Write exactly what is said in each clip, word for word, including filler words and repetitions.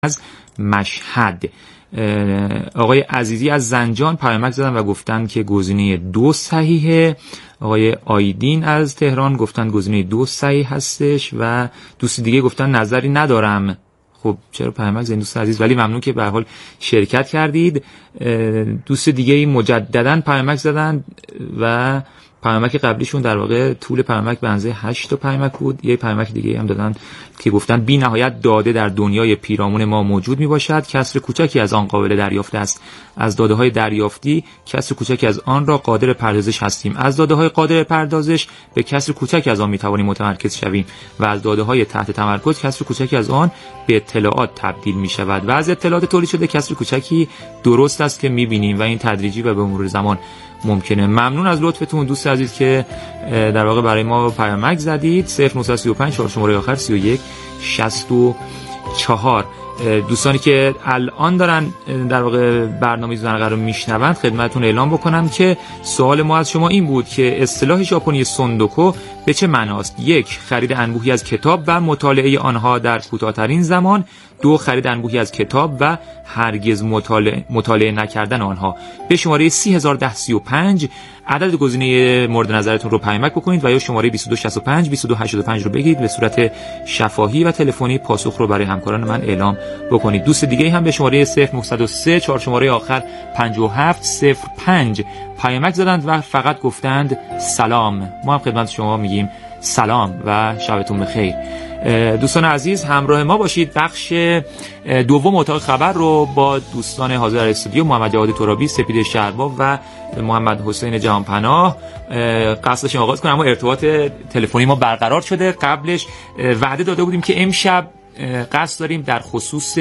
از مشهد. آقای عزیزی از زنجان پیامک زدن و گفتن که گزینه دو صحیحه. آقای آیدین از تهران گفتن گزینه دو صحیح هستش و دوست دیگه گفتن نظری ندارم. خب چرا پیامک زدین دوست عزیز، ولی ممنون که به هر حال شرکت کردید. دوست دیگه مجددا پیامک زدن و پیامک قبلیشون در واقع طول پیامک به اندازه هشت تا پیامک بود. یه پیامک دیگه هم دادن که گفتن بی نهایت داده در دنیای پیرامون ما موجود می باشد، کسر کوچکی از آن قابل دریافت است. از داده های دریافتی کسر کوچکی از آن را قادر پردازش هستیم. از داده های قادر پردازش به کسر کوچکی از آن می توانیم متمرکز شویم و از داده های تحت تمرکز کسر کوچکی از آن به اطلاعات تبدیل می شود و از اطلاعات تولید شده کسر کوچکی درست است که می بینیم و این تدریجی و به مرور زمان ممکنه. ممنون از لطفتون دوست عزیز که در واقع برای ما پیامک زدید. صفر نه سه پنج چهار شماره آخر سی و یک شصت و چهار. دوستانی که الان دارن در واقع برنامه زنقه رو میشنوند خدمتتون اعلام بکنم که سوال ما از شما این بود که اصطلاح ژاپنی سوندوکو به چه معناست؟ یک، خرید انبوهی از کتاب و مطالعه آنها در کوتاه‌ترین زمان. دو، خرید انبوهی از کتاب و هرگز مطالعه, مطالعه نکردن آنها. به شماره سی هزار و ده سی و پنج عدد گزینه مورد نظرتون رو پیامک بکنید و یا شماره بیست و دو شصت و پنج بیست و دو هشتاد و پنج رو بگید به صورت شفاهی و تلفنی پاسخ رو برای همکاران من اعلام بکنید. دوست دیگه هم به شماره صفر نه صفر سه چهار شماره آخر پنجاه و هفت صفر پنج پیامک زدند و فقط گفتند سلام. ما هم خدمت شما میگیم سلام و شبتون بخیر. دوستان عزیز همراه ما باشید. بخش دوم اتاق خبر رو با دوستان حاضر در استودیو محمد جواد ترابی، سپید شهرباف و محمد حسین جهانپناه قصد داشتیم آغاز کنیم، اما ارتباط تلفنی ما برقرار شده. قبلش وعده داده بودیم که امشب قصد داریم در خصوص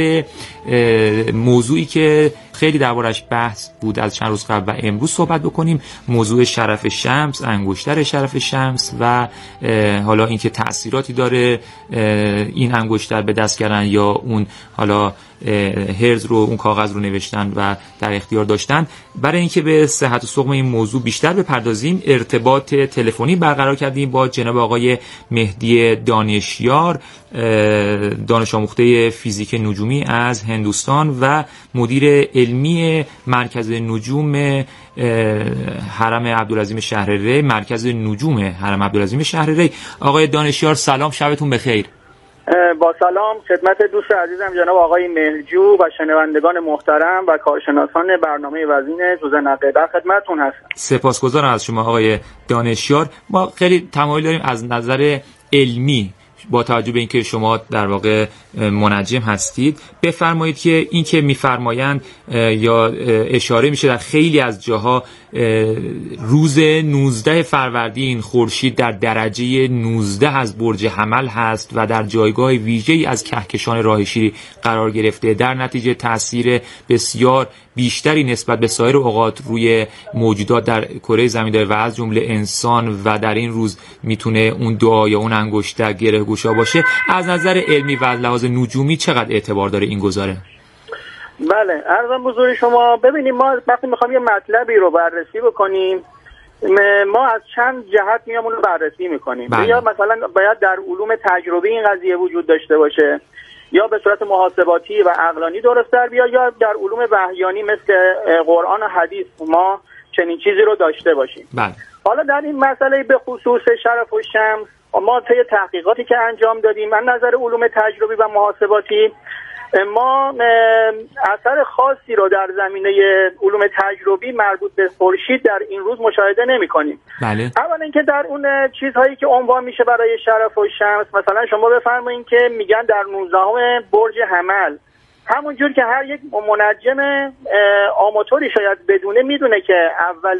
موضوعی که خیلی دربارش بحث بود از چند روز قبل و امروز صحبت بکنیم، موضوع شرف شمس، انگشتر شرف شمس و حالا اینکه تأثیراتی داره این انگشتر به دست کردن یا اون حالا هرز رو، اون کاغذ رو نوشتن و در اختیار داشتن. برای اینکه به صحت و سقم این موضوع بیشتر بپردازیم ارتباط تلفنی برقرار کردیم با جناب آقای مهدی دانشیار، دانش آموخته فیزیک نجومی از هندوستان و مدیر علمی مرکز نجوم حرم عبدالعظیم شهر ری، مرکز نجوم حرم عبدالعظیم شهر ری. آقای دانشیار سلام، شبتون بخیر. با سلام خدمت دوست عزیزم جناب آقای مهرجو و شنوندگان محترم و کارشناسان برنامه وزین زوزنقه در خدمتتون هستم. سپاسگزارم از شما آقای دانشیار. ما خیلی تمایل داریم از نظر علمی با توجه به اینکه شما در واقع منجم هستید بفرمایید که این که میفرمایند یا اشاره میشه در خیلی از جاها روز نوزده فروردین خورشید در درجه نوزده از برج حمل هست و در جایگاه ویژه‌ای از کهکشان راه شیری قرار گرفته، در نتیجه تاثیر بسیار بیشتری نسبت به سایر اوقات روی موجودات در کره زمین داره و از جمله انسان و در این روز میتونه اون دعا یا اون انگشتر گره گشا باشه. از نظر علمی و لحاظ نجومی چقدر اعتبار داره این گزاره؟ بله عرضم حضور شما. ببینیم ما وقتی میخوام یه مطلبی رو بررسی بکنیم ما از چند جهت میام اون رو بررسی میکنیم. بله. یا مثلا باید در علوم تجربی این قضیه وجود داشته باشه یا به صورت محاسباتی و عقلانی درست در بیا یا در علوم وحیانی مثل قرآن و حدیث ما چنین چیزی رو داشته باشیم. بله. حالا در این مسئله به خصوص شرف الشمس ما طی تحقیقاتی که انجام دادیم از نظر علوم تجربی و محاسباتی ما اثر خاصی رو در زمینه علوم تجربی مربوط به خورشید در این روز مشاهده نمی‌کنیم. بله. اولا اینکه در اون چیزهایی که عنوان میشه برای شرف الشمس مثلا شما بفرمایید که میگن در نوزدهم برج حمل، همونجور که هر یک منجم آماتوری شاید بدونه میدونه که اول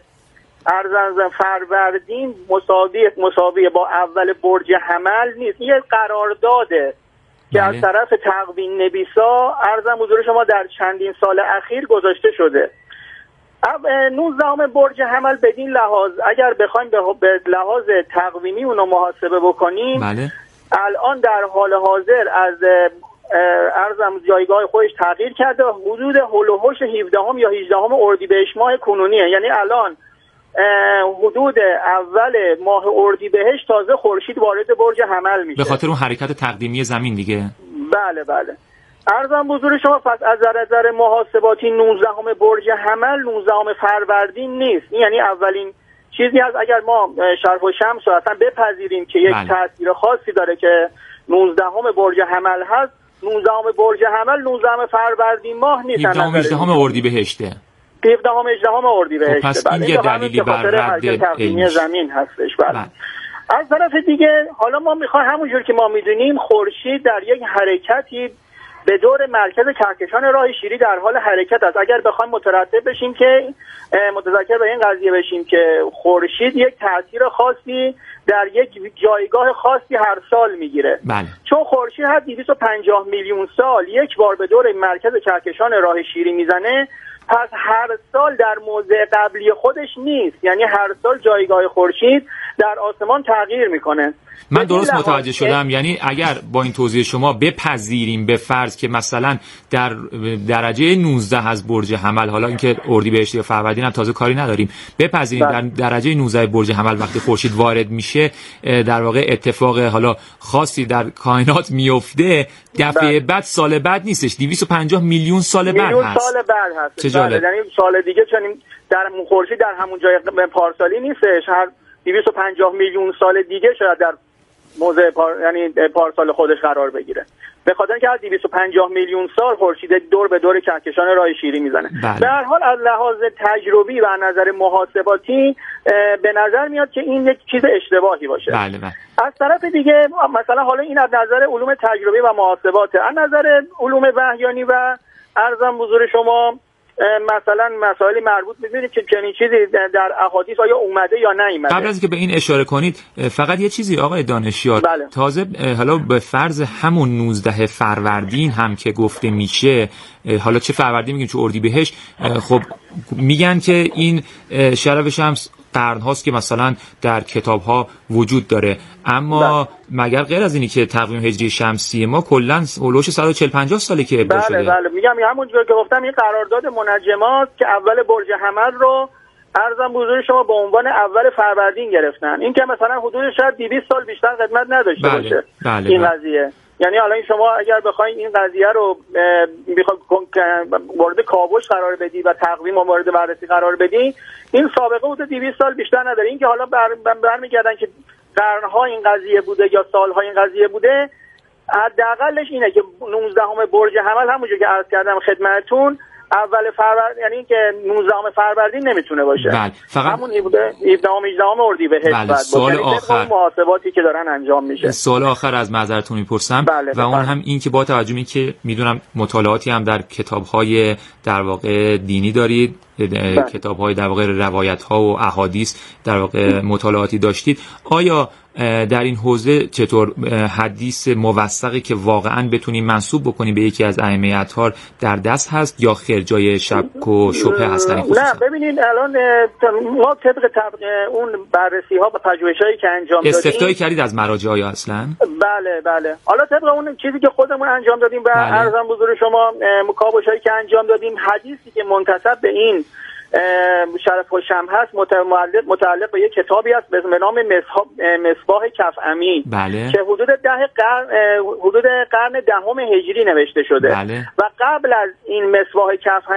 ارزن فروردین مساوی مساوی با اول برج حمل نیست. این قرارداده که از طرف تقویم نویسا ارزم حضور شما در چندین سال اخیر گذاشته شده. نوزدهم برج حمل بدین لحاظ اگر بخوایم به لحاظ تقویمی اونو محاسبه بکنیم بله. الان در حال حاضر از ارزم جایگاه خودش تغییر کرده و حدود هول و هوش هفدهم یا هجدهم اردیبهشت ماه کنونیه، یعنی الان حدود اول ماه اردیبهشت تازه خورشید وارد برج حمل میشه به خاطر اون حرکت تقدیمی زمین دیگه. بله بله عرضم حضور شما پس از نظر محاسباتی نوزدهم برج حمل نوزدهم فروردین نیست. یعنی اولین چیزی هست اگر ما شرف و شمس رو اصلا بپذیریم که یک بله. تاثیر خاصی داره که نوزدهم برج حمل هست، نوزدهم برج حمل نوزدهم فروردین ماه نیست. هفدهم هجدهم اردیبهشته. هفدهم هجدهم اردیبهشته. پس این یه دلیلی بر رد تقویمی زمین هستش. بله. بله. از طرف دیگه حالا ما میخوایم همونجور که ما میدونیم خورشید در یک حرکتی به دور مرکز کهکشان راه شیری در حال حرکت است. اگر بخوایم مترتب بشیم که متذکر به این قضیه بشیم که خورشید یک تاثیر خاصی در یک جایگاه خاصی هر سال میگیره. بله. چون خورشید هر دویست و پنجاه میلیون سال یک بار به دور مرکز کهکشان راه شیری میزنه، پس هر سال در موضع قبلی خودش نیست. یعنی هر سال جایگاه خورشید در آسمان تغییر میکنه. من درست متوجه شدم؟ یعنی اگر با این توضیح شما بپذیریم به فرض که مثلا در درجه نوزده از برج حمل، حالا اینکه اردیبهشت یا فروردین هم تازه کاری نداریم، بپذیریم در درجه نوزده برج حمل وقتی خورشید وارد میشه در واقع اتفاق حالا خاصی در کائنات میفته، دفعه بعد سال بعد نیستش، دویست و پنجاه میلیون سال بعد میلیون هست. سال بعد هست. چه جالب. یعنی سال دیگه چون در خورشید در همون جای پارسالی نیستش، هر دویست و پنجاه میلیون سال دیگه شاید در موضع پار... یعنی پارسال خودش قرار بگیره. به خاطر اینکه هر دویست و پنجاه میلیون سال خورشید دور به دور کهکشان راه شیری میزنه. بله. به هر حال از لحاظ تجربی و از نظر محاسباتی به نظر میاد که این یک چیز اشتباهی باشه. بله بله. از طرف دیگه مثلا حالا این از نظر علوم تجربی و محاسباته، از نظر علوم وحیانی و ارزم حضور شما مثلا مسائل مربوط می‌بینید که چنین چیزی در احادیث آیا اومده یا نیومده. قبل از اینکه به این اشاره کنید فقط یه چیزی آقای دانشیار، بله. تازه حالا به فرض همون نوزده فروردین هم که گفته میشه، حالا چه فروردین میگیم چه اردیبهشت، خب میگن که این شرف شمس قرن هاست که مثلا در کتاب ها وجود داره، اما بله. مگر غیر از اینی که تقویم هجری شمسی ما کلا هولوش صد و چهل پنجاه ساله که ابدا بله شده. بله میگم همونجوری که گفتم این قرارداد منجمات که اول برج حمل رو عرضم بزرگ شما به عنوان اول فروردین گرفتن، این که مثلا حدود شاید دویست سال بیشتر خدمت نداشته بله. باشه بله. این بله. قضیه. یعنی حالا شما اگر بخواید این قضیه رو بخواید مورد کاوش قرار بدی و تقویم مورد بررسی قرار بدی، این سابقه حدود دویست سال بیشتر نداره. این که حالا برمیگردن که قرنها این قضیه بوده یا سالها این قضیه بوده، حداقلش اینه که نوزدهم برج حمل همونجوری که عرض کردم خدمتتون اول فروردین، یعنی که نوزدهم فروردین نمیتونه باشه. بله. فقط همون هفدهم هجدهم اردیبهشت بله. بعد سوال یعنی آخر محاسباتی که دارن انجام میشه. سوال آخر از معذرتون میپرسم بله. و اون هم این که با توجه به که میدونم مطالعاتی هم در کتاب‌های در واقع دینی دارید، کتاب‌های در واقع روایت‌ها و احادیث در واقع مطالعاتی داشتید، آیا در این حوزه چطور حدیث موثقی که واقعا بتونیم منسوب بکنیم به یکی از ائمه اطهار در دست هست یا خیر جای شک و شبهه هست در این خصوص؟ نه ببینید الان ما طبق طبق اون بررسی‌ها و پژوهش‌هایی که انجام دادیم استفتایی کردید از مراجع آیا اصلا؟ بله بله. حالا طبق اون چیزی که خودمون انجام دادیم و عرضم بزرگ شما مکابشهایی که انجام دادیم، حدیثی که منتسب به این شرف و شم هست متعلق متعلق به یک کتابی است به نام مصباح کفعمی بله. که حدود ده قرن حدود قرن دهم هجری نوشته شده بله. و قبل از این مصباح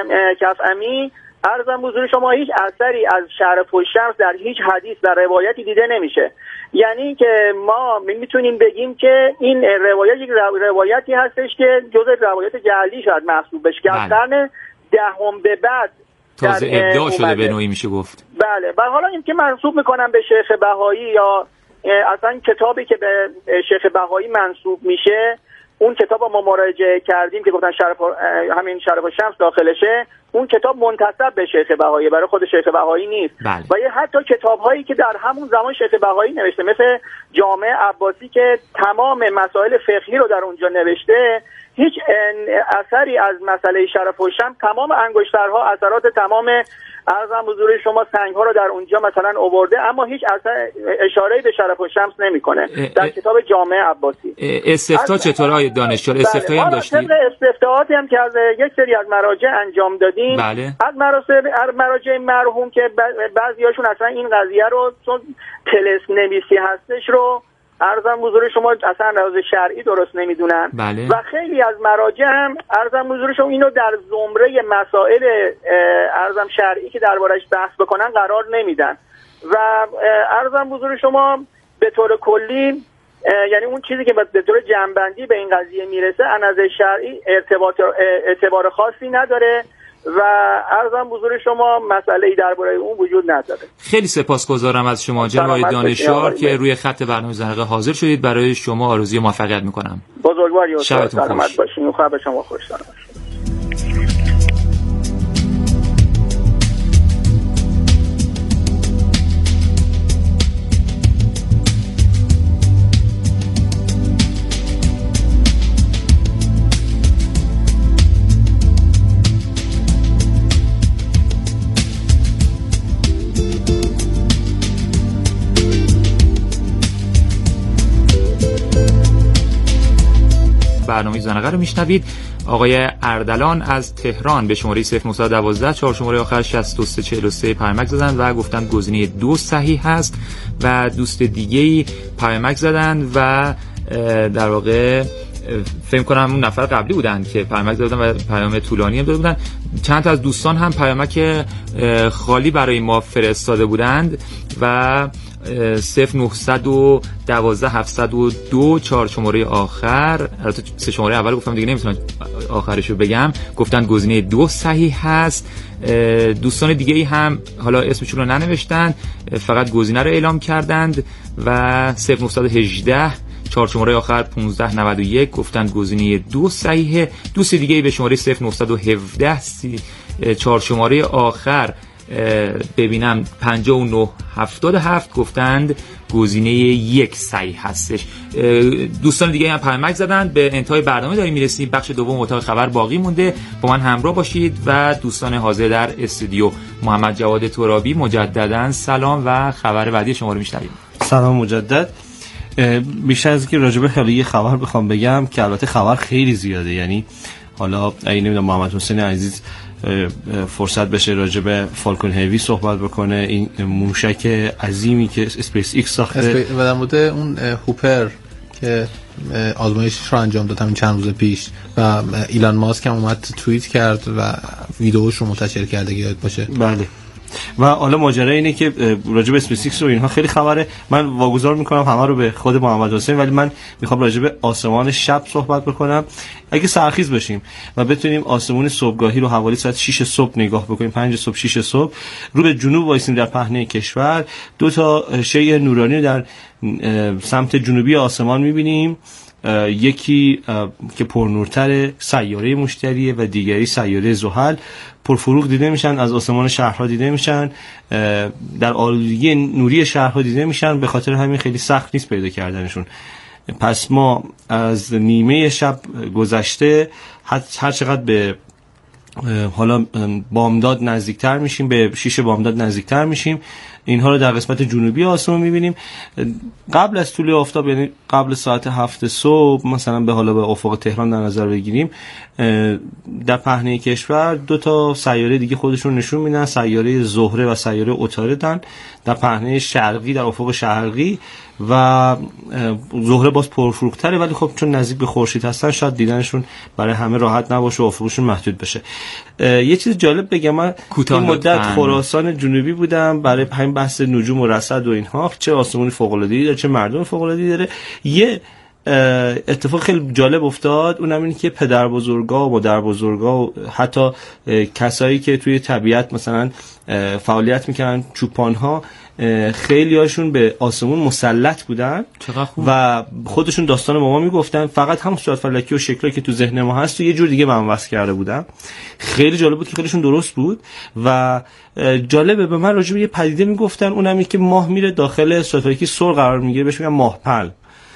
کفعمی عرضم حضور شما هیچ اثری از شرف و شمس در هیچ حدیث در روایتی دیده نمیشه. یعنی که ما میتونیم بگیم که این روایت یک روایتی هستش که جزء روایت جعلی شاید محسوب بشه که از قرن دهم به بعد تازه ابداع شده به نوعی میشه گفت. بله. و حالا این که منسوب میکنم به شیخ بهایی یا اصلا کتابی که به شیخ بهایی منسوب میشه، اون کتاب ما مراجعه کردیم که گفتن شرف همین شرف و شمس داخلشه، اون کتاب منتسب به شیخ بهایی، برای خود شیخ بهایی نیست. بله. و یه حتی کتاب‌هایی که در همون زمان شیخ بهایی نوشته مثل جامع عباسی که تمام مسائل فقهی رو در اونجا نوشته، هیچ اثری از مسئله شرف و شمس، تمام انگشترها اثرات تمام عرضم حضور شما سنگ‌ها رو در اونجا مثلا آورده، اما هیچ اثر اشاره‌ای به شرف و شمس نمی‌کنه در کتاب جامع عباسی. استفتاء چطور آقای دانشجو استفتایی هم داشتید؟ استفتاءاتی هم که از یک سری از مراجع انجام دادیم. بله. از مراجع مرحوم که بعضیاشون اصلا این قضیه رو چون طلسم نویسی هستش رو ارزم حضور شما اصلا لحاظ شرعی درست نمیدونن. بله. و خیلی از مراجع هم ارزم حضور شما اینو در زمره مسائل ارزم شرعی که دربارش بحث بکنن قرار نمیدن و ارزم حضور شما به طور کلی یعنی اون چیزی که به طور جنبندی به این قضیه میرسه از نظر شرعی ارتباط اعتبار خاصی نداره و عرضم حضور شما مسئله‌ای درباره اون وجود نداره. خیلی سپاسگزارم از شما جناب دانشیار که روی خط برنامه زنقه حاضر شدید. برای شما آرزوی موفقیت میکنم. بزرگواری و سلامت باشین و خدا به شما خوش باشید. برنامه زنقه رو میشنوید. آقای اردلان از تهران به شماره صفر نه یک دو چهار شماره آخر شصت و سه چهل و سه پیامک زدن و گفتن گزینه دو صحیح هست و دوست دیگه‌ای پیامک زدن و در واقع فکر کنم اون نفر قبلی بودن که پیامک دادن و پیام طولانی هم داده بودن. چند تا از دوستان هم پیامک خالی برای ما فرستاده بودند و صفر نه یک دو هفت صفر دو چهار شماره آخر، البته سه شماره اول گفتم دیگه نمیتونم آخرشو بگم، گفتن گزینه دو صحیح هست. دوستان دیگه ای هم حالا اسمشون رو ننوشتن، فقط گزینه رو اعلام کردند و صفر نه یک هشت چهار شماره آخر پانزده نود و یک گفتن گزینه دو صحیحه. دوست دیگه ای به شماره صفر نه یک هفت چهار شماره آخر ببینم پنجاه و نه هفتاد و هفت گفتند گزینه یک صحیح هستش. دوستان دیگه هم پیامک زدن. به انتهای برنامه داریم میرسیم. بخش دوم اتاق خبر باقی مونده، با من همراه باشید و دوستان حاضر در استودیو. محمد جواد ترابی، مجددا سلام و خبر بعدی شما رو میشنویم. سلام مجدد. بیشتر از اینکه راجع به خیلی یه خبر بخوام بگم که البته خبر خیلی زیاده، یعنی حالا اگه نمیدونم محمد حسین عزیز فرصت بشه راجع به فالکون هیوی صحبت بکنه، این موشک عظیمی که اسپیس ایکس ساخته و در مورد اون هوپر که آزمایشش رو انجام داد همین چند روز پیش و ایلان ماسک هم اومد توییت کرد و ویدیوش رو منتشر کرده که یاد باشه. بله. و حالا ماجرا اینه که راجع به اسپیس ایکس و اینها خیلی خبره. من واگذار میکنم همه رو به خود محمد حسین، ولی من میخوام راجع به آسمان شب صحبت بکنم. اگه سرخیز بشیم و بتونیم آسمون صبحگاهی رو حوالی ساعت شش صبح نگاه بکنیم، پنج صبح شش صبح رو به جنوب وایسیم در پهنه کشور، دو تا شیء نورانی در سمت جنوبی آسمان میبینیم. یکی که پرنورتر سیاره مشتریه و دیگری سیاره زحل. پرفروغ دیده میشن، از آسمان شهرها دیده میشن، در آلودگی نوری شهرها دیده میشن، به خاطر همین خیلی سخت نیست پیدا کردنشون. پس ما از نیمه شب گذشته هر چقدر به حالا بامداد نزدیکتر میشیم، به شیش بامداد نزدیکتر میشیم، اینها رو در قسمت جنوبی آسمان میبینیم. قبل از طلوع آفتاب، یعنی قبل ساعت هفت صبح مثلا به حالا به افق تهران در نظر بگیریم، در پهنه کشور دو تا سیاره دیگه خودشون نشون میدن، سیاره زهره و سیاره عطاردن در پهنه شرقی، در افق شرقی. و زهره باز پرفروغ‌تره، ولی خب چون نزدیک به خورشید هستن شاید دیدنشون برای همه راحت نباشه و افقشون محدود بشه. یه چیز جالب بگم، من این مدت خراسان جنوبی بودم برای همین بحث نجوم و رصد و اینها، چه آسمون فوق‌العاده‌ای داره چه مردم فوق‌العاده‌ای داره. یه اتفاق خیلی جالب افتاد، اونم اینه که پدر بزرگا و مادر بزرگا و حتی کسایی که توی طبیعت مثلا فعالیت میکنن، چوپان‌ها، خیلی هاشون به آسمون مسلط بودن و خودشون داستان با ما میگفتن، فقط هم صورت فلکی و شکلی که تو ذهن ما هست و یه جور دیگه من وصف کرده بودم. خیلی جالب بود که خیلیشون درست بود. و جالبه به من راجع به یه پدیده میگفتن، اونم اینه که ماه میره داخل صورت فلکی سر قرار میگیره، بهش میگن ماهپل.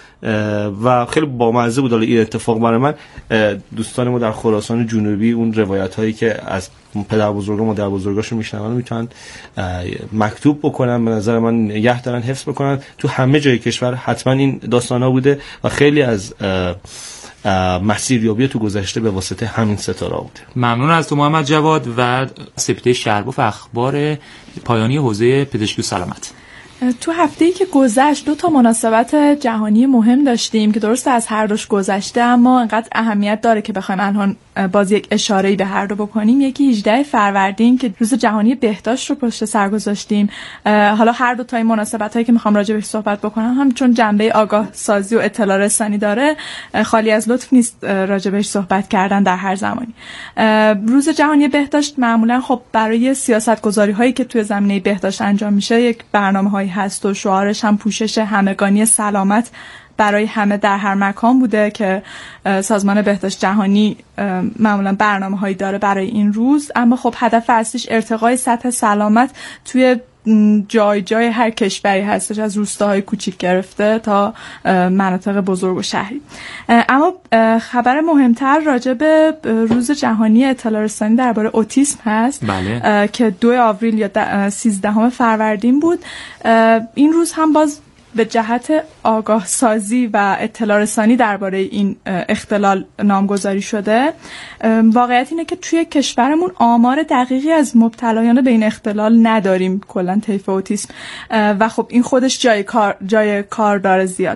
و خیلی بامزه بود این اتفاق برای من. دوستان ما در خراسان جنوبی اون روایت هایی که از پدر بزرگا و مادر بزرگاشون میشنون میتونن مکتوب بکنن، به نظر من نگه دارن، حفظ بکنن. تو همه جای کشور حتما این داستان ها بوده و خیلی از مسیریابی تو گذشته به واسطه همین ستاره بوده. ممنون از تو محمد جواد و سپیده شهرباف اخبار پایانی حوزه پزشکی و سلامت. تو هفته‌ای که گذشت دو تا مناسبت جهانی مهم داشتیم که درسته از هر دوش گذشته، اما انقدر اهمیت داره که بخوایم الان باز یک اشاره‌ای به هر دو بکنیم. یکی هجدهم فروردین که روز جهانی بهداشت رو پشت سر گذاشتیم. حالا هر دو تا این مناسبتایی که میخوام راجع بهش صحبت بکنم هم چون جنبه آگاه سازی و اطلاع رسانی داره، خالی از لطف نیست راجع بهش صحبت کردن در هر زمانی. روز جهانی بهداشت معمولا خب برای سیاست‌گذاری هایی که توی زمینه بهداشت انجام میشه یک برنامه‌هایی هست و شعارش هم پوشش همگانی سلامت برای همه در هر مکان بوده که سازمان بهداشت جهانی معمولا برنامه‌هایی داره برای این روز. اما خب هدف اصلیش ارتقای سطح سلامت توی جای جای هر کشوری هستش، از روستاهای کوچیک گرفته تا مناطق بزرگ و شهری. اما خبر مهمتر راجع به روز جهانی اطلاع رسانی درباره اوتیسم هست. بله. که دو آوریل یا سیزدهم فروردین بود. این روز هم باز به جهت آگاه سازی و اطلاع رسانی درباره این اختلال نامگذاری شده. واقعیت اینه که توی کشورمون آمار دقیقی از مبتلایان به این اختلال نداریم، کلا طیف اوتیسم، و خب این خودش جای کار جای کار داره زیاد.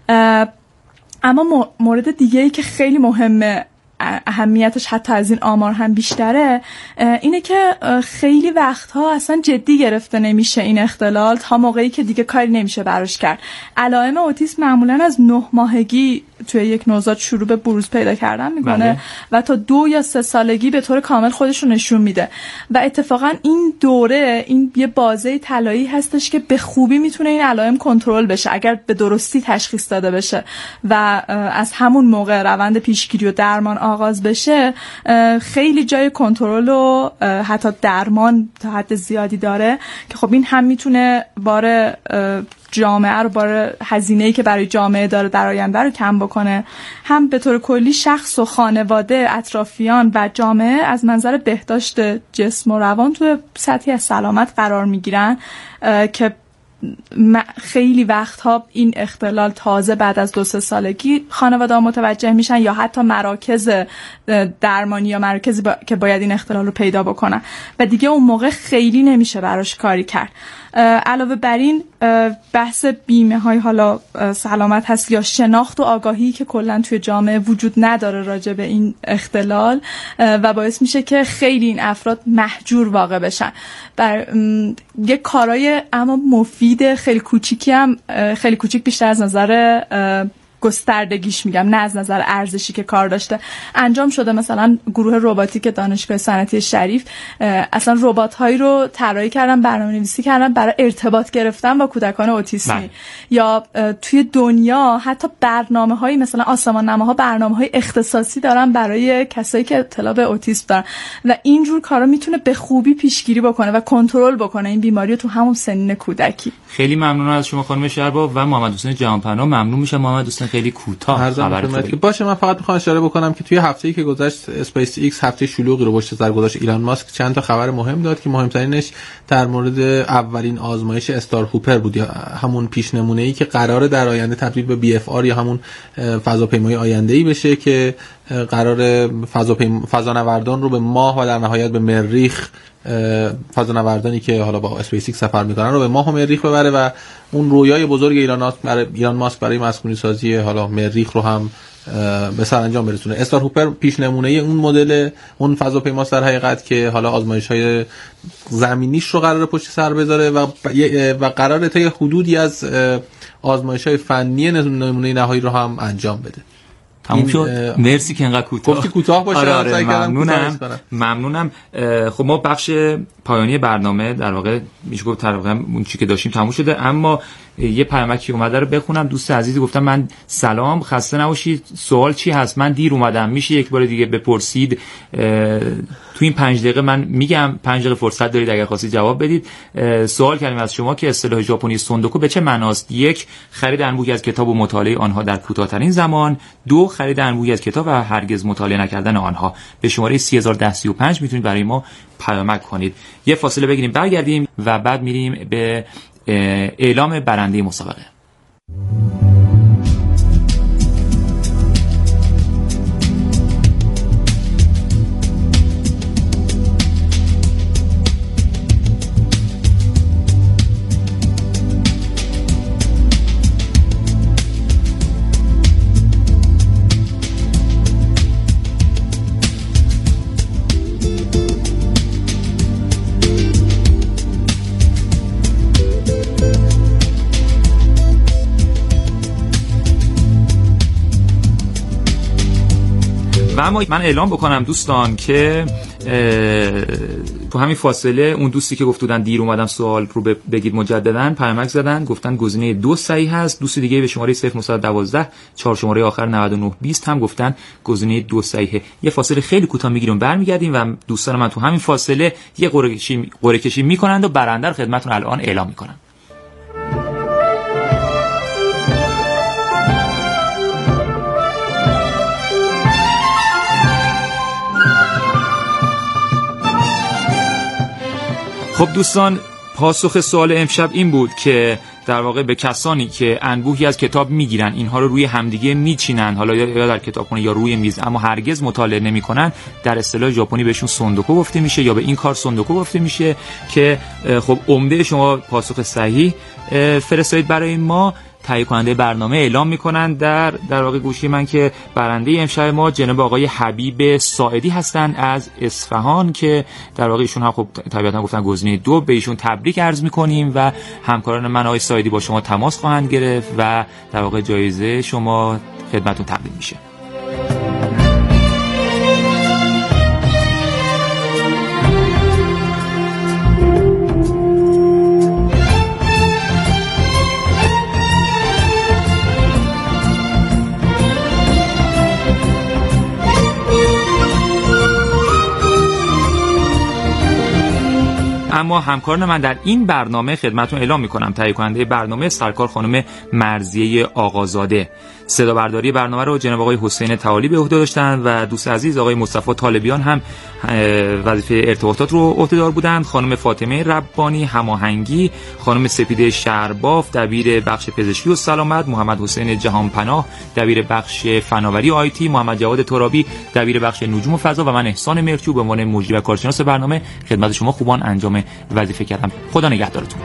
اما مورد دیگه‌ای که خیلی مهمه، اهمیتش حتی از این آمار هم بیشتره، اینه که خیلی وقتها اصلا جدی گرفته نمیشه این اختلال تا موقعی که دیگه کاری نمیشه براش کرد. علائم اوتیسم معمولا از نه ماهگی توی یک نوزاد شروع به بروز پیدا کردن میکنه. بله. و تا دو یا سه سالگی به طور کامل خودش رو نشون میده و اتفاقا این دوره این یه بازه طلایی هستش که به خوبی میتونه این علائم کنترل بشه اگر به درستی تشخیص داده بشه و از همون موقع روند پیشگیری و درمان آغاز بشه. خیلی جای کنترل و حتی درمان تا حد زیادی داره که خب این هم میتونه بار جامعه رو، بار هزینه‌ای که برای جامعه داره در آینده رو کم بکنه، هم به طور کلی شخص و خانواده، اطرافیان و جامعه از منظر بهداشت جسم و روان توی سطحی از سلامت قرار میگیرن که خیلی وقتها این اختلال تازه بعد از دو سه سالگی خانواده‌ها متوجه میشن یا حتی مراکز درمانی یا مراکزی با... که باید این اختلال رو پیدا بکنن و دیگه اون موقع خیلی نمیشه براش کاری کرد. علاوه بر این بحث بیمه های حالا سلامت هست یا شناخت و آگاهی که کلا توی جامعه وجود نداره راجع به این اختلال و باعث میشه که خیلی این افراد محجور واقع بشن. بر یه کارای اما مفید خیلی کوچیکی هم خیلی کوچیک بیشتر از نظر گستردگیش میگم نه از نظر ارزشی که کار داشته انجام شده. مثلا گروه رباتیک دانشگاه صنعتی شریف اصلا ربات هایی رو طراحی کردن، برنامه‌نویسی کردن برای ارتباط گرفتن با کودکان اوتیسمی. بله. یا توی دنیا حتی برنامه‌هایی مثلا آسمان نماها برنامه‌های اختصاصی دارن برای کسایی که اطلاع به اوتیسم دارن و اینجور کارا میتونه به خوبی پیشگیری بکنه و کنترل بکنه این بیماری رو تو همون سنین کودکی. خیلی ممنون از شما خانم شربا و محمد حسین جهانپناه. ممنون میشم محمد حسین، خیلی کوتاه خبرت باشه. من فقط میخوام اشاره بکنم که توی هفته‌ای که گذشت اسپیس ایکس هفته شلوغی رو پشت سر گذاشت. ایلان ماسک چند تا خبر مهم داد که مهمترینش در مورد اولین آزمایش استار هوپر بود، یا همون پیشنمونه‌ای که قراره در آینده تبدیل به بی اف آر یا همون فضاپیمای آینده‌ای بشه که قرار فضاپیما فضانوردان رو به ماه و در نهایت به مریخ، فضانوردانی که حالا با اسپیس ایکس سفر میکنن رو به ماه و مریخ ببره و اون رویای بزرگ ایلان ماسک برای ایلان ماسک برای مسکونی سازی حالا مریخ رو هم به سرانجام برسونه. استار هوپر پیش نمونه اون مدل اون فضاپیماست در حقیقت که حالا آزمایش‌های زمینیش رو قراره پشت سر بذاره و و قراره تا حدودی از آزمایش‌های فنی نمونه نهایی رو هم انجام بده. تموم شد. مرسی که انقدر کوتاه گفتی کوتاه باشه. آره آره ممنونم ممنونم. خب ما بخش پایانی برنامه در واقع میشه گفت تقریبا اون چیزی که داشتیم تموم شده، اما یه پیامکی اومده رو بخونم. دوست عزیزی گفتم من سلام، خسته نباشید، سوال چی هست؟ من دیر اومدم، میشه یک بار دیگه بپرسید؟ تو این پنج دقیقه من میگم، پنج دقیقه فرصت دارید اگر خواستید جواب بدید. سوال کردیم از شما که اصطلاح ژاپنی سوندوکو به چه معناست؟ یک، خرید انبوهی از کتاب و مطالعه آنها در کوتاه‌ترین زمان. دو، خرید انبوهی از کتاب و هرگز مطالعه نکردن آنها. به شماره سه هزار و ده سی و پنج میتونید برای ما پیامک کنید. یه فاصله بگیریم برگردیم و بعد میریم به اعلام برنده مسابقه. و اما من اعلام بکنم دوستان که تو همین فاصله اون دوستی که گفت بودن دیر اومدم سوال رو بگید مجددا پیامک زدن گفتن گزینه دو صحیح هست. دوست دیگه به شماره صفر نه یک دو چهار شماره آخر نود و نه بیست هم گفتن گزینه دو صحیحه. یه فاصله خیلی کوتاه میگیریم برمیگردیم و دوستان من تو همین فاصله یه قرعه کشی قرعه کشی میکنند و برنده رو خدمتتون الان اعلام میکنن. خب دوستان پاسخ سوال امشب این بود که در واقع به کسانی که انبوهی از کتاب میگیرن اینها رو روی همدیگه میچینن، حالا یا در کتابخونه یا روی میز، اما هرگز مطالعه نمیکنن، در اصطلاح ژاپنی بهشون سوندوکو گفته میشه یا به این کار سوندوکو گفته میشه که خب عمده شما پاسخ صحیح فرستادید برای ما. تهیه کننده برنامه اعلام میکنن در در واقع گوشی من که برنده امشب ما جناب آقای حبیب ساعدی هستند از اصفهان که در واقع ایشون هم خب طبیعتا گفتن گزینه دو. به ایشون تبریک عرض میکنیم و همکاران من آقای ساعدی با شما تماس خواهند گرفت و در واقع جایزه شما خدمتتون تقدیم میشه. اما همکاران من در این برنامه خدمتتون اعلام میکنم تهیه کننده برنامه سرکار خانم مرضیه آقازاده، صدا برداری برنامه رو جناب آقای حسین تعالی به عهده داشتن و دوست عزیز آقای مصطفی طالبیان هم وظیفه ارتباطات رو عهدهدار بودند. خانم فاطمه ربانی هماهنگی، خانم سپیده شهرباف دبیر بخش پزشکی و سلامت، محمد حسین جهانپناه دبیر بخش فناوری آیتی، محمد جواد ترابی دبیر بخش نجوم و فضا و من احسان مرچو به عنوان مجری و کارشناس برنامه خدمت شما خوبان انجام وظیفه کردم. خدا نگهدارتون.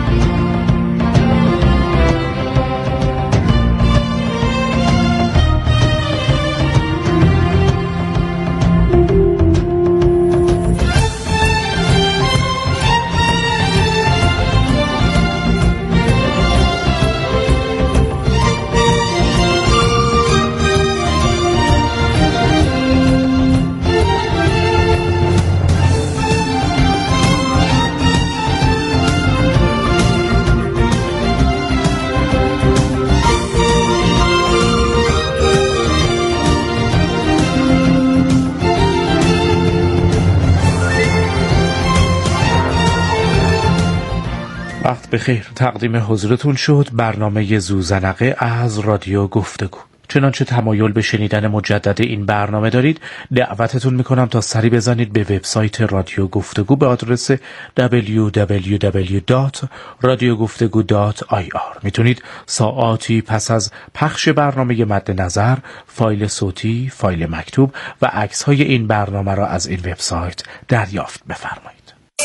وقت بخیر. تقدیم حضورتون شد برنامه زوزنقه از رادیو گفتگو. چنانچه تمایل به شنیدن مجدد این برنامه دارید دعوتتون میکنم تا سری بزنید به وبسایت رادیو گفتگو به آدرس دبلیو دبلیو دبلیو دات رادیو گفتگو دات آی آر. میتونید ساعاتی پس از پخش برنامه مد نظر فایل صوتی، فایل مکتوب و عکس‌های این برنامه را از این وبسایت دریافت بفرمایید.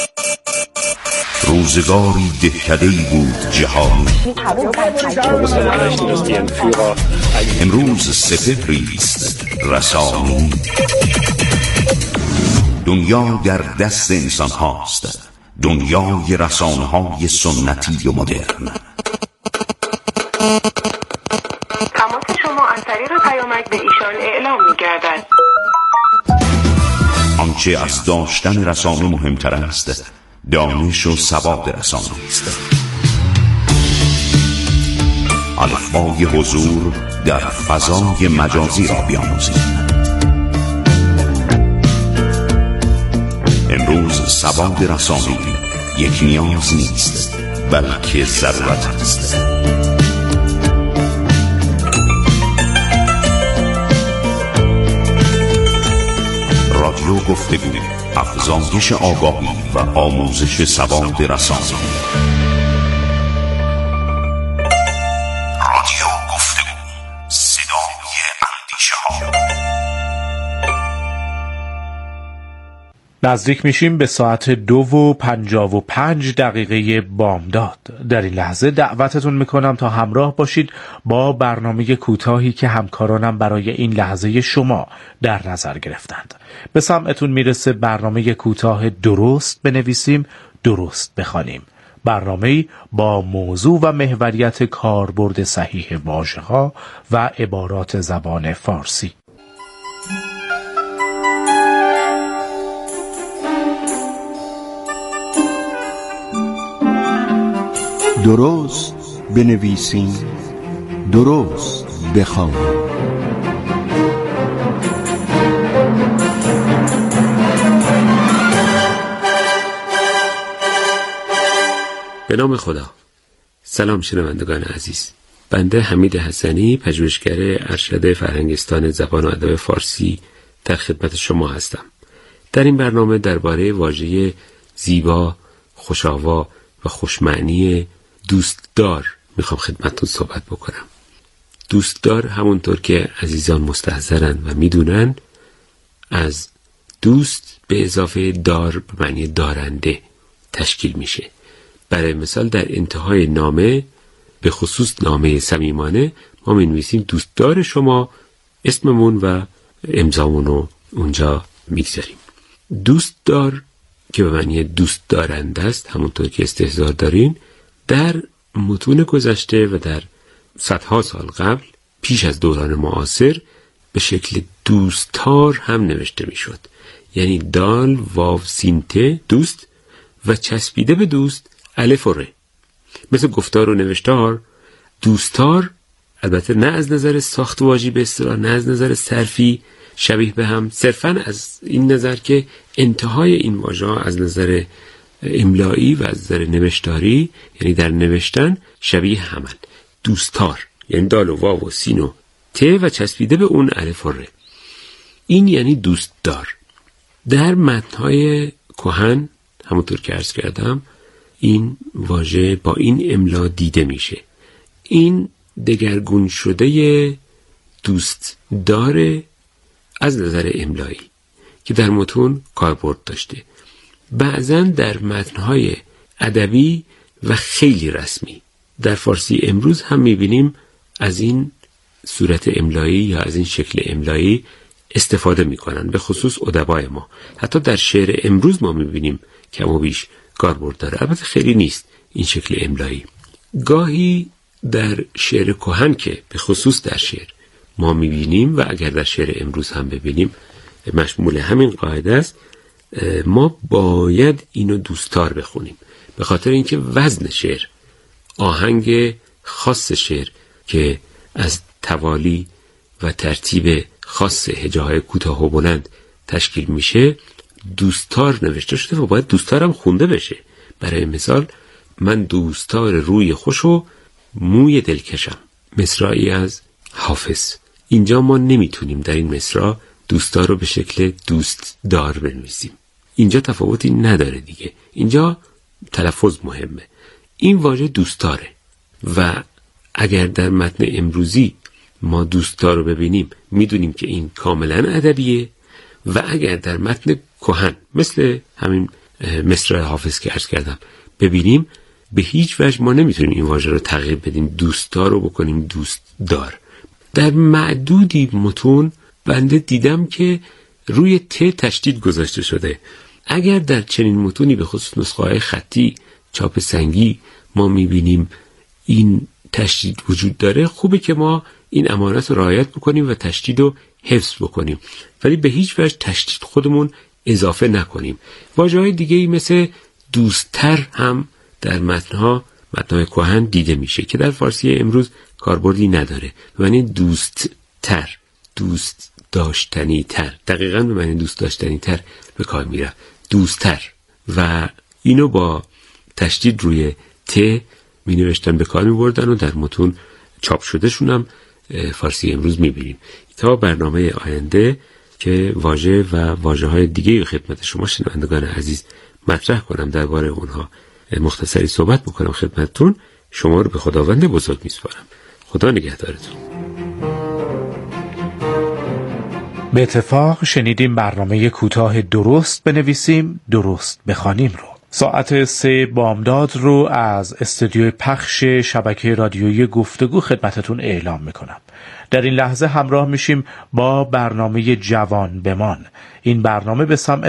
روزگاری دهکده‌ای بود جهان، امروز سپهری است رسانی. دنیا در دست انسان هاست، دنیای رسانه های سنتی و مدرن. تماس شما از طریق پیامک به ایشان اعلام می‌گردد. آنچه از داشتن رسانه مهمتر است دانش و سواد رسانه است. الفبای حضور در فضای مجازی را بیاموزید. امروز سواد رسانه‌ای یک نیاز نیست بلکه ضرورت است. رادیو گفتگو، افزایش آگاهی و آموزش سواد رسانه‌ای. رادیو گفتگو، صدای اندیشه‌ها. نزدیک میشیم به ساعت دو و پنجاه و پنج دقیقه بامداد. در این لحظه دعوتتون میکنم تا همراه باشید با برنامه کوتاهی که همکارانم برای این لحظه شما در نظر گرفتند. به سمعتون میرسه برنامه کوتاه درست بنویسیم، درست بخوانیم. برنامه‌ای با موضوع و محوریت کاربرد صحیح واژه‌ها و عبارات زبان فارسی. درست بنویسیم، درست بخوانیم. به نام خدا. سلام شنوندگان عزیز. بنده حمید حسنی، پژوهشگر ارشد فرهنگستان زبان و ادب فارسی در خدمت شما هستم. در این برنامه درباره واژه زیبا، خوش‌آوا و خوش‌معنی دوستدار میخوام خدمتتون صحبت بکنم. دوستدار همونطور که عزیزان مستحضرن و میدونن از دوست به اضافه دار به معنی دارنده تشکیل میشه. برای مثال در انتهای نامه، به خصوص نامه صمیمانه، ما می‌نویسیم دوستدار شما، اسممون و امضامون رو اونجا میگذاریم. دوستدار که به معنی دوست دارنده است، همونطور که استحضار دارین، در متون گذشته و در صدها سال قبل پیش از دوران معاصر به شکل دوستار هم نوشته میشد. یعنی دال واو سین ت، دوست، و چسبیده به دوست الف و ر. مثل گفتار و نوشتار. دوستار البته نه از نظر ساخت واژی به اصطلاح، نه از نظر صرفی شبیه به هم، صرفاً از این نظر که انتهای این واژه از نظر املایی و از نظر نوشتاری، یعنی در نوشتن شبیه همن. دوستار یعنی دال و واو و سین و ت و چسبیده به اون الف و ر. این یعنی دوستدار. در متن‌های کهن همونطور که عرض کردم این واژه با این املا دیده میشه. این دگرگون شده دوستدار از نظر املایی که در متون کاربرد داشته. بعضاً در متن‌های ادبی و خیلی رسمی در فارسی امروز هم می‌بینیم از این صورت املایی یا از این شکل املایی استفاده می‌کنن، به خصوص ادبای ما. حتی در شعر امروز ما می‌بینیم کم و بیش کاربرد داره. البته خیلی نیست این شکل املایی. گاهی در شعر کهن که به خصوص در شعر ما می‌بینیم و اگر در شعر امروز هم ببینیم مشمول همین قاعده است، ما باید اینو دوستار بخونیم، به خاطر اینکه وزن شعر، آهنگ خاص شعر که از توالی و ترتیب خاص هجاهای کوتاه و بلند تشکیل میشه دوستار نوشته شده و باید دوستارم خونده بشه. برای مثال من دوستار روی خوش و موی دلکشم، مصرعی از حافظ. اینجا ما نمیتونیم در این مصرع دوستار رو به شکل دوست دار بنویسیم. اینجا تفاوتی نداره دیگه. اینجا تلفظ مهمه. این واژه دوستاره و اگر در متن امروزی ما دوستار رو ببینیم میدونیم که این کاملا ادبیه، و اگر در متن کهن مثل همین مصرع حافظ که عرض کردم ببینیم، به هیچ وجه ما نمیتونیم این واژه رو تغییر بدیم، دوستار رو بکنیم دوست دار. در معدودی متون بنده دیدم که روی ت تشدید گذاشته شده. اگر در چنین متونی به خصوص نسخه‌های خطی چاپ سنگی ما میبینیم این تشدید وجود داره، خوبه که ما این امانت رو رعایت بکنیم و تشدید رو حفظ بکنیم، ولی به هیچ وجه تشدید خودمون اضافه نکنیم. واژه‌های دیگه‌ای مثل دوستتر هم در متن‌ها متن‌های کهن دیده میشه که در فارسی امروز کاربردی نداره. به معنی دوستتر، دوست داشتنی تر، دقیقاً به معنی دوست داشتنی تر به کار میره، دوستتر. و اینو با تشدید روی ت می نوشتن به کار می بردن و در متون چاپ شده شونم فارسی امروز می بینیم. تا برنامه آینده که واژه و واژه های دیگه خدمت شما شنوندگان عزیز مطرح کنم، درباره اونها مختصری صحبت بکنم خدمتتون، شما رو به خداوند بزرگ می سپارم. خدا نگهدارتون. به اتفاق شنیدیم برنامه کوتاه درست بنویسیم درست بخوانیم رو. ساعت سه بامداد رو از استودیوی پخش شبکه رادیویی گفتگو خدمتتون اعلام میکنم. در این لحظه همراه میشیم با برنامه جوان بمان. این برنامه به سمع